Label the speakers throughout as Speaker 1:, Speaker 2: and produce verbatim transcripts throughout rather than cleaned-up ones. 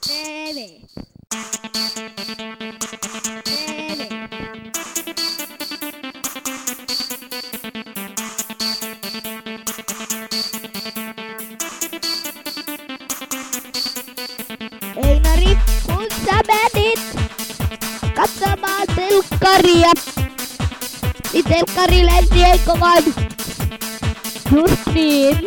Speaker 1: T V. Einari, kun sä menit katsomaan telkkaria, niin telkkari lensi eikö vaan? Just niin.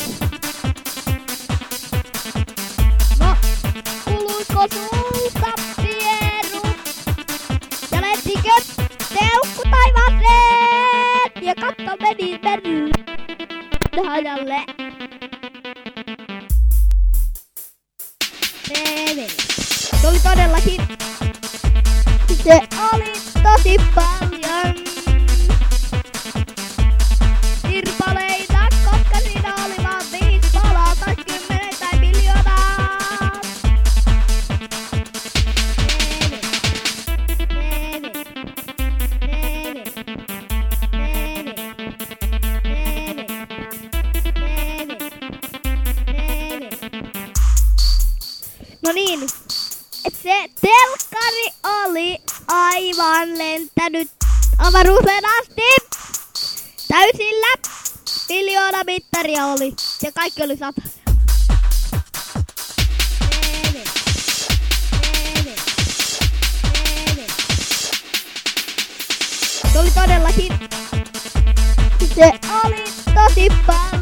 Speaker 1: No, kuluiko sulta pieru? Ja lensikö teukku taivaaseen? Ja katto meni mennä hajalle. T V. Se oli todellakin. Se oli tosi paljon sirpaleita, koska siinä oli vaan viisi palaa tai kymmenen tai miljoonaa. T V. T V. No niin, se telkkari oli aivan lentänyt avaruuteen asti. Täysillä miljoona mittaria oli. Ja kaikki oli sata. Se oli todellakin. Se oli tosi paljon.